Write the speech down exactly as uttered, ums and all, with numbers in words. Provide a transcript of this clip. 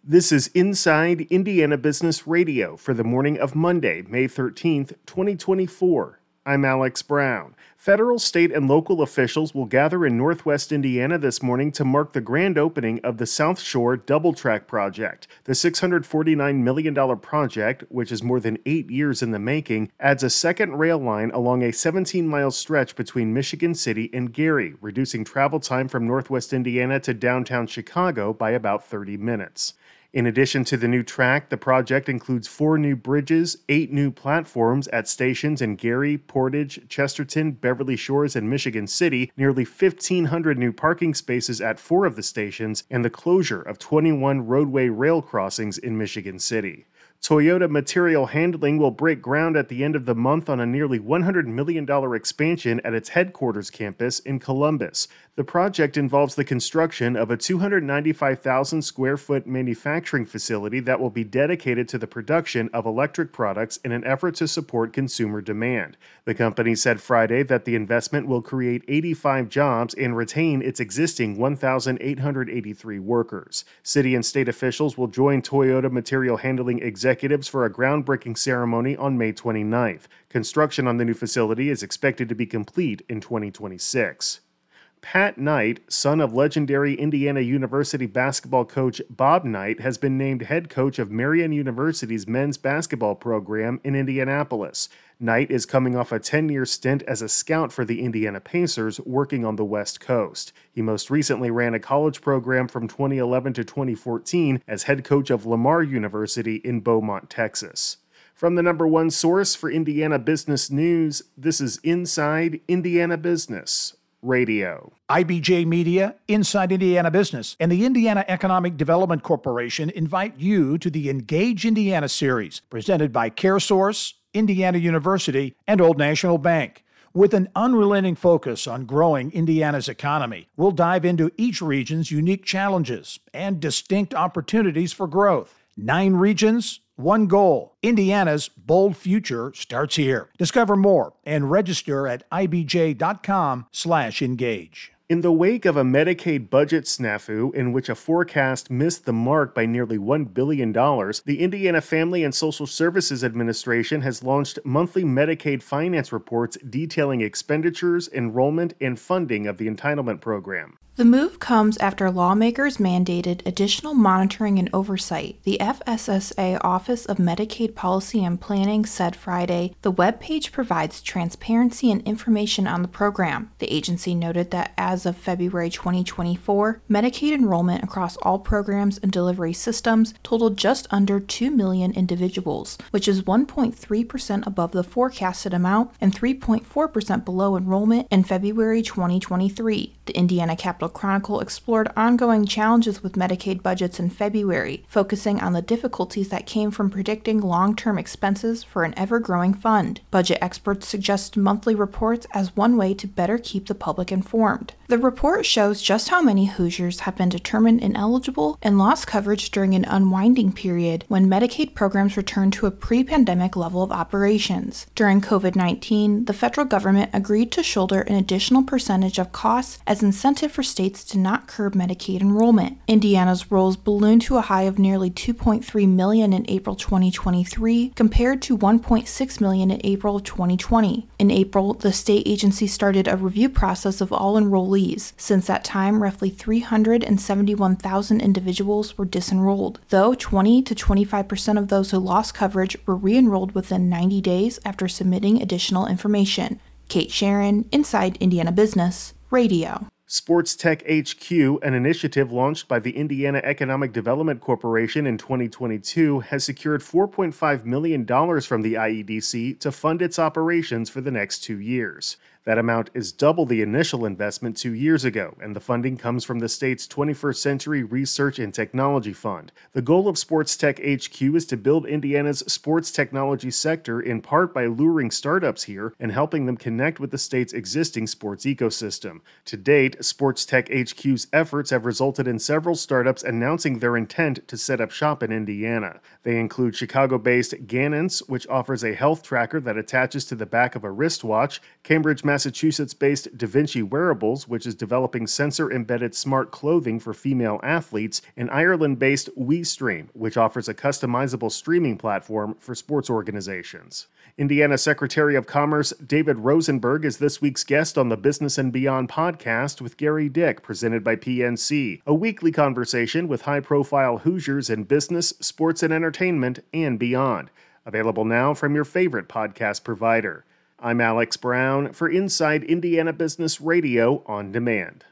This is Inside Indiana Business Radio for the morning of Monday, May thirteenth, twenty twenty-four. I'm Alex Brown. Federal, state, and local officials will gather in Northwest Indiana this morning to mark the grand opening of the South Shore Double Track Project. The six hundred forty-nine million dollars project, which is more than eight years in the making, adds a second rail line along a seventeen-mile stretch between Michigan City and Gary, reducing travel time from Northwest Indiana to downtown Chicago by about thirty minutes. In addition to the new track, the project includes four new bridges, eight new platforms at stations in Gary, Portage, Chesterton, Beverly Shores, and Michigan City, nearly fifteen hundred new parking spaces at four of the stations, and the closure of twenty-one roadway rail crossings in Michigan City. Toyota Material Handling will break ground at the end of the month on a nearly one hundred million dollars expansion at its headquarters campus in Columbus. The project involves the construction of a two hundred ninety-five thousand square foot manufacturing facility that will be dedicated to the production of electric products in an effort to support consumer demand. The company said Friday that the investment will create eighty-five jobs and retain its existing one thousand eight hundred eighty-three workers. City and state officials will join Toyota Material Handling executives for a groundbreaking ceremony on May twenty-ninth. Construction on the new facility is expected to be complete in twenty twenty-six. Pat Knight, son of legendary Indiana University basketball coach Bob Knight, has been named head coach of Marian University's men's basketball program in Indianapolis. Knight is coming off a ten-year stint as a scout for the Indiana Pacers, working on the West Coast. He most recently ran a college program from twenty eleven to twenty fourteen as head coach of Lamar University in Beaumont, Texas. From the number one source for Indiana business news, this is Inside Indiana Business Radio. I B J Media, Inside Indiana Business, and the Indiana Economic Development Corporation invite you to the Engage Indiana series, presented by CareSource, Indiana University, and Old National Bank. With an unrelenting focus on growing Indiana's economy, we'll dive into each region's unique challenges and distinct opportunities for growth. Nine regions, one goal. Indiana's bold future starts here. Discover more and register at I B J dot com slash engage. In the wake of a Medicaid budget snafu in which a forecast missed the mark by nearly one billion dollars, the Indiana Family and Social Services Administration has launched monthly Medicaid finance reports detailing expenditures, enrollment, and funding of the entitlement program. The move comes after lawmakers mandated additional monitoring and oversight. The F S S A Office of Medicaid Policy and Planning said Friday the webpage provides transparency and information on the program. The agency noted that as of February twenty twenty-four, Medicaid enrollment across all programs and delivery systems totaled just under two million individuals, which is one point three percent above the forecasted amount and three point four percent below enrollment in February twenty twenty-three. The Indiana Capital Chronicle explored ongoing challenges with Medicaid budgets in February, focusing on the difficulties that came from predicting long-term expenses for an ever-growing fund. Budget experts suggest monthly reports as one way to better keep the public informed. The report shows just how many Hoosiers have been determined ineligible and lost coverage during an unwinding period when Medicaid programs returned to a pre-pandemic level of operations. During covid nineteen, the federal government agreed to shoulder an additional percentage of costs as incentive for states to not curb Medicaid enrollment. Indiana's rolls ballooned to a high of nearly two point three million in April twenty twenty-three, compared to one point six million in April of twenty twenty. In April, the state agency started a review process of all enrollees. Since that time, roughly three hundred seventy-one thousand individuals were disenrolled, though twenty to twenty-five percent of those who lost coverage were re-enrolled within ninety days after submitting additional information. Kate Sharon, Inside Indiana Business Radio. Sports Tech H Q, an initiative launched by the Indiana Economic Development Corporation in twenty twenty-two, has secured four point five million dollars from the I E D C to fund its operations for the next two years. That amount is double the initial investment two years ago, and the funding comes from the state's twenty-first Century Research and Technology Fund. The goal of Sports Tech H Q is to build Indiana's sports technology sector in part by luring startups here and helping them connect with the state's existing sports ecosystem. To date, Sports Tech H Q's efforts have resulted in several startups announcing their intent to set up shop in Indiana. They include Chicago-based Ganance, which offers a health tracker that attaches to the back of a wristwatch, Cambridge Massachusetts-based DaVinci Wearables, which is developing sensor-embedded smart clothing for female athletes, and Ireland-based WeStream, which offers a customizable streaming platform for sports organizations. Indiana Secretary of Commerce David Rosenberg is this week's guest on the Business and Beyond podcast with Gary Dick, presented by P N C, a weekly conversation with high-profile Hoosiers in business, sports, and entertainment, and beyond. Available now from your favorite podcast provider. I'm Alex Brown for Inside Indiana Business Radio on Demand.